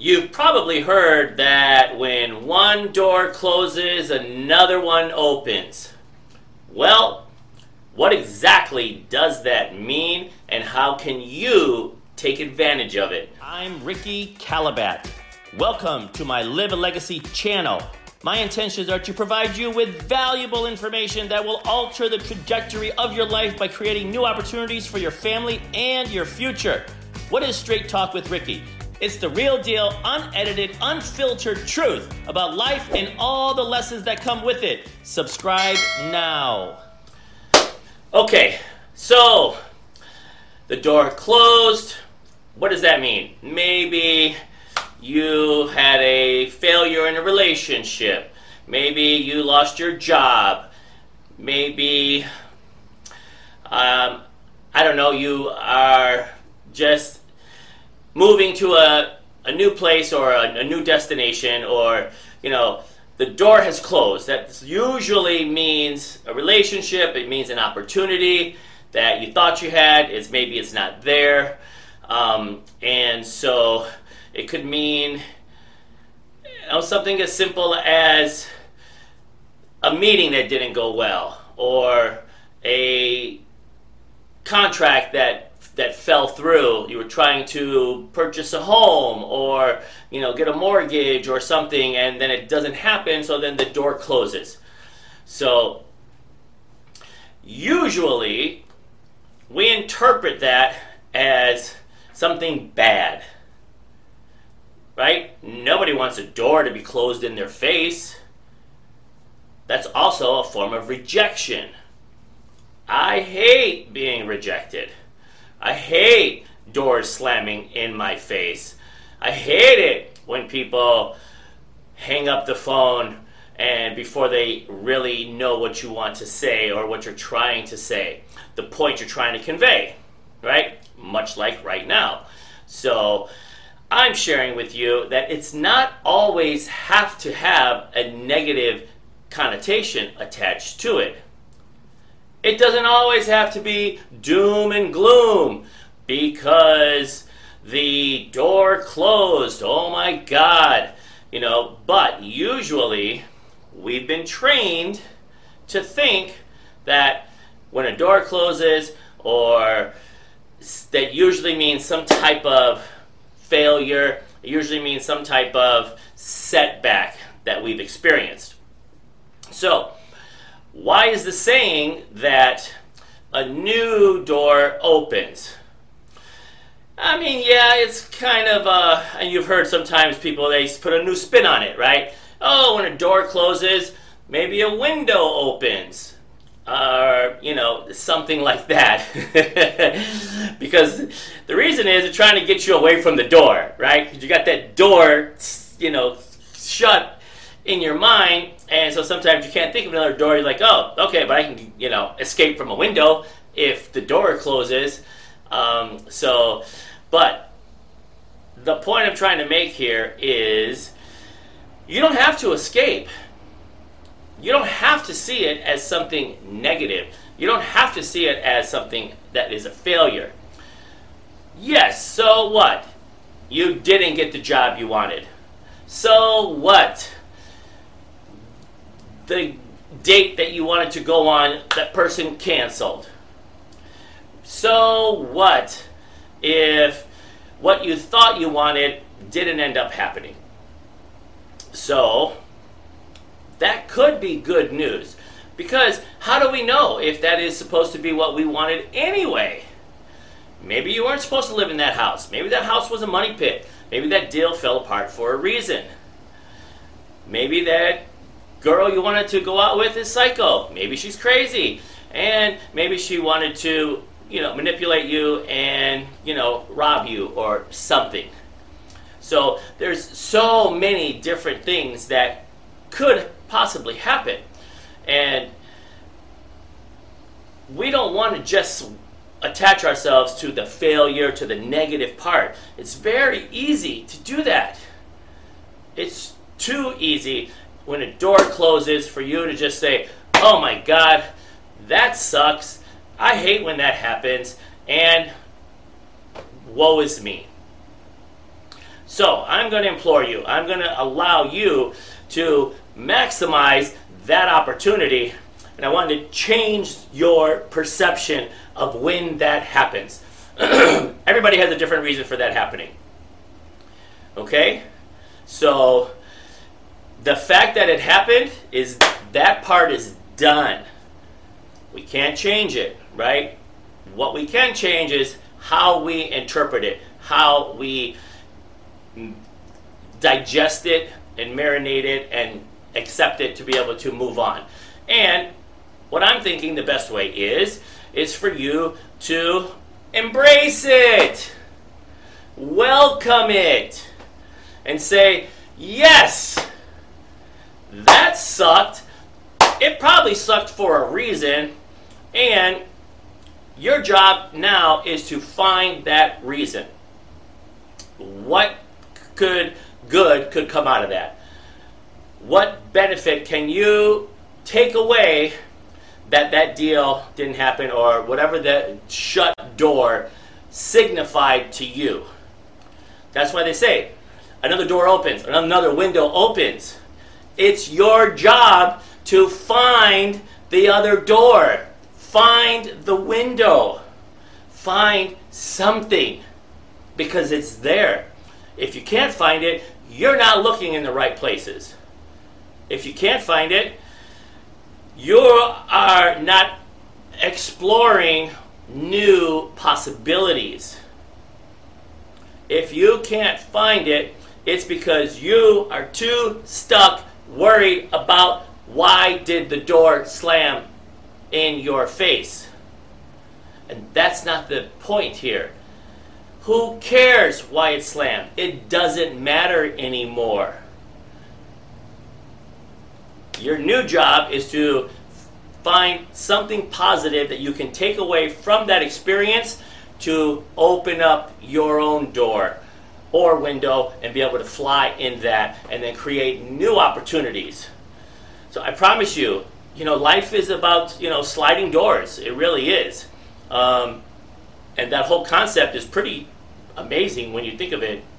You've probably heard that when one door closes, another one opens. Well, what exactly does that mean, and how can you take advantage of it? I'm Ricky Calabat. Welcome to my Live a Legacy channel. My intentions are to provide you with valuable information that will alter the trajectory of your life by creating new opportunities for your family and your future. What is Straight Talk with Ricky? It's the real deal, unedited, unfiltered truth about life and all the lessons that come with it. Subscribe now. Okay, so the door closed. What does that mean? Maybe you had a failure in a relationship. Maybe you lost your job. Maybe, I don't know, you are just moving to a new place or a new destination, or, the door has closed. That usually means a relationship. It means an opportunity that you thought you had. Maybe it's not there. And so it could mean something as simple as a meeting that didn't go well, or a contract that fell through. You were trying to purchase a home or get a mortgage or something, and then it doesn't happen, so then the door closes. So usually we interpret that as something bad, right? Nobody wants a door to be closed in their face. That's also a form of rejection. I hate being rejected. I hate doors slamming in my face. I hate it when people hang up the phone and before they really know what you want to say or what you're trying to say, the point you're trying to convey, right? Much like right now. So I'm sharing with you that it's not always have to have a negative connotation attached to it. It doesn't always have to be doom and gloom because the door closed. Oh my God. But usually we've been trained to think that when a door closes, or that usually means some type of failure, it usually means some type of setback that we've experienced. So, why is the saying that a new door opens? I mean, yeah, it's kind of, and you've heard sometimes people, they put a new spin on it, right? Oh, when a door closes, maybe a window opens. Or, something like that. Because the reason is they're trying to get you away from the door, right? Because you got that door, shut in your mind, and so sometimes you can't think of another door. You're like, oh, okay, but I can, escape from a window if the door closes. But the point I'm trying to make here is you don't have to escape. You don't have to see it as something negative. You don't have to see it as something that is a failure. Yes, so what? You didn't get the job you wanted. So what? The date that you wanted to go on, that person canceled. So what if what you thought you wanted didn't end up happening? So that could be good news, because how do we know if that is supposed to be what we wanted anyway? Maybe you weren't supposed to live in that house. Maybe that house was a money pit. Maybe that deal fell apart for a reason. Maybe that girl you wanted to go out with is psycho. Maybe she's crazy. And maybe she wanted to, manipulate you and, rob you or something. So there's so many different things that could possibly happen. And we don't want to just attach ourselves to the failure, to the negative part. It's very easy to do that. It's too easy when a door closes for you to just say, oh my God, that sucks. I hate when that happens, and woe is me. So I'm going to implore you, I'm going to allow you to maximize that opportunity, and I want to change your perception of when that happens. Everybody has a different reason for that happening. Okay? So the fact that it happened is that part is done. We can't change it, right? What we can change is how we interpret it, how we digest it and marinate it and accept it to be able to move on. And what I'm thinking the best way is for you to embrace it, welcome it, and say, yes, that sucked. It probably sucked for a reason, and your job now is to find that reason. What good could come out of that? What benefit can you take away that deal didn't happen, or whatever the shut door signified to you? That's why they say another door opens, another window opens. It's your job to find the other door. Find the window. Find something, because it's there. If you can't find it, you're not looking in the right places. If you can't find it, you are not exploring new possibilities. If you can't find it, it's because you are too stuck, worried about why did the door slam in your face. And that's not the point here. Who cares why it slammed? It doesn't matter anymore. Your new job is to find something positive that you can take away from that experience to open up your own door or window and be able to fly in that and then create new opportunities. So I promise you, life is about, sliding doors. It really is. And that whole concept is pretty amazing when you think of it.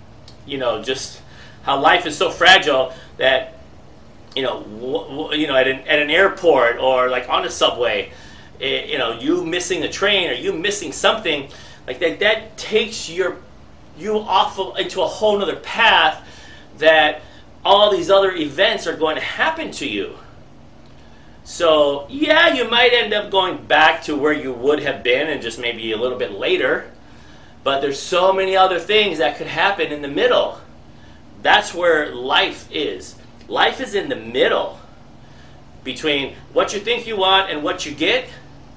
Just how life is so fragile that, at an airport or like on a subway, you missing a train or you missing something like that takes you off into a whole nother path that all these other events are going to happen to you. So yeah, you might end up going back to where you would have been and just maybe a little bit later, but there's so many other things that could happen in the middle. That's where life is. Life is in the middle between what you think you want and what you get.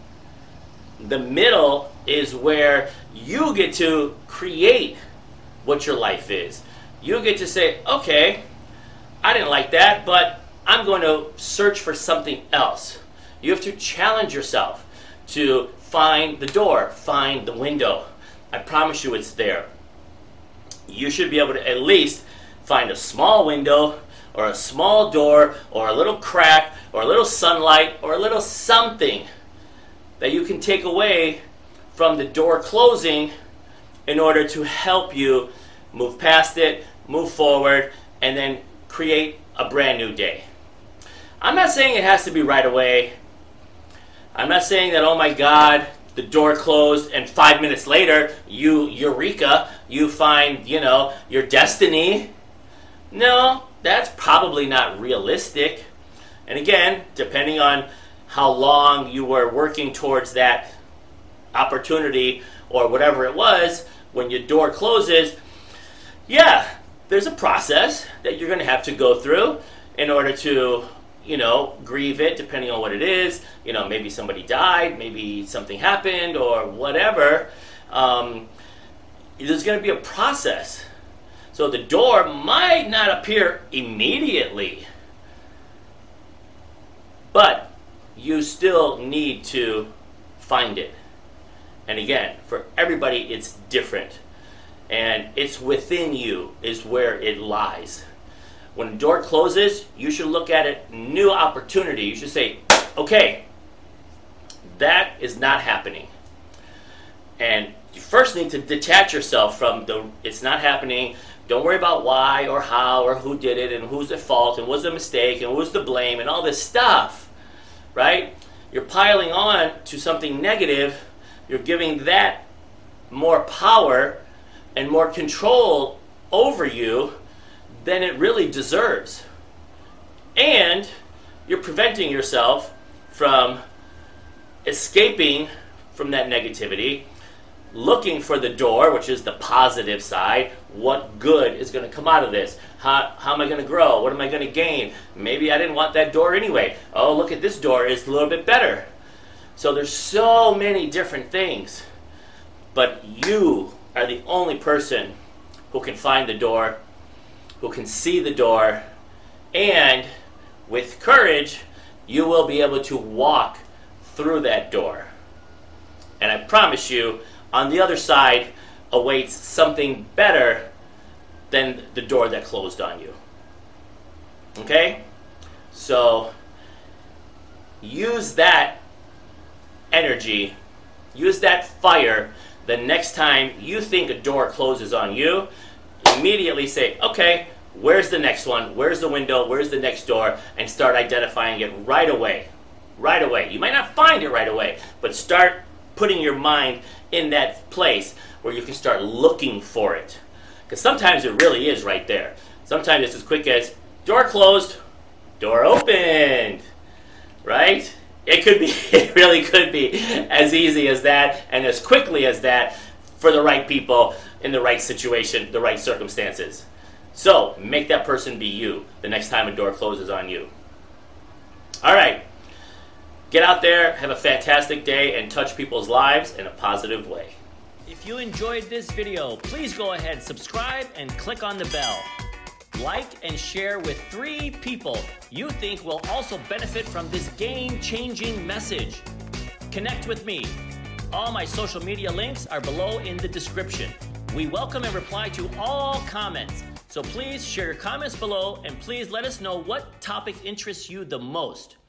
The middle is where you get to create what your life is. You get to say, okay, I didn't like that, but I'm going to search for something else. You have to challenge yourself to find the door, find the window. I promise you it's there. You should be able to at least find a small window or a small door or a little crack or a little sunlight or a little something that you can take away from the door closing in order to help you move past it, move forward, and then create a brand new day. I'm not saying it has to be right away. I'm not saying that, oh my God, the door closed and 5 minutes later, eureka, you find, your destiny. No, that's probably not realistic. And again, depending on how long you were working towards that opportunity or whatever it was, when your door closes, yeah, there's a process that you're going to have to go through in order to, grieve it, depending on what it is. Maybe somebody died, maybe something happened, or whatever. There's going to be a process. So the door might not appear immediately, but you still need to find it. And again, for everybody, it's different. And it's within you is where it lies. When a door closes, you should look at it, new opportunity. You should say, okay, that is not happening. And you first need to detach yourself from it's not happening. Don't worry about why or how or who did it and who's at fault and what's the mistake and who's to blame and all this stuff, right? You're piling on to something negative. You're giving that more power and more control over you than it really deserves. And you're preventing yourself from escaping from that negativity, looking for the door, which is the positive side. What good is going to come out of this? How am I going to grow? What am I going to gain? Maybe I didn't want that door anyway. Oh, look at this door. It's a little bit better. So there's so many different things. But you are the only person who can find the door, who can see the door, and with courage, you will be able to walk through that door. And I promise you, on the other side awaits something better than the door that closed on you. Okay? So, use that energy, use that fire the next time you think a door closes on you. Immediately say, okay, where's the next one? Where's the window? Where's the next door? And start identifying it right away. Right away. You might not find it right away, but start putting your mind in that place where you can start looking for it. Because sometimes it really is right there. Sometimes it's as quick as door closed, door opened. Right? It could be, it really could be as easy as that and as quickly as that for the right people in the right situation, the right circumstances. So, make that person be you the next time a door closes on you. All right. Get out there, have a fantastic day, and touch people's lives in a positive way. If you enjoyed this video, please go ahead, subscribe, and click on the bell. Like and share with 3 people you think will also benefit from this game-changing message. Connect with me. All my social media links are below in the description. We welcome and reply to all comments. So please share your comments below and please let us know what topic interests you the most.